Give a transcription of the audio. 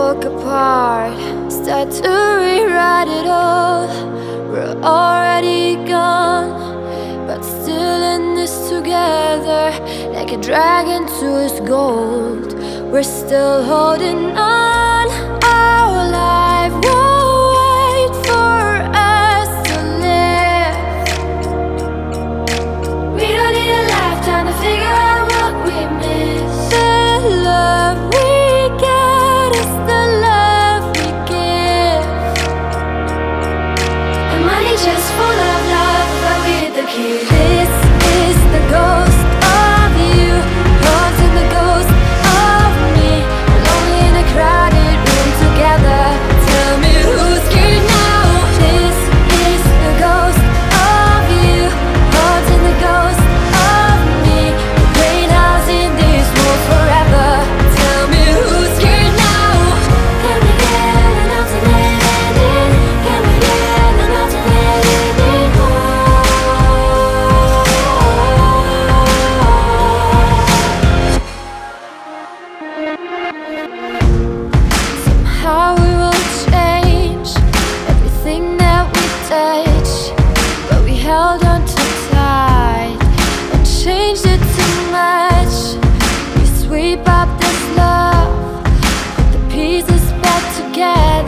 broke apart, start to rewrite it all. We're already gone, but still in this together, like a dragon to its gold. We're still holding on. Our life won't wait for us to live. We don't need a lifetime to figure out what we miss. The love we get is the love we give. And money just full of love, but we're the key. This is the ghost of you, haunting the ghost of me. Lonely in a crowded room together. Tell me who's scared now. This is the ghost of you, haunting the ghost of me. The brain house in this world forever. Tell me who's scared now. Can we get an alternate ending? Can we get an alternate ending? Somehow we will change everything that we touch, but we held on too tight and changed it too much. We sweep up this love, put the pieces back together.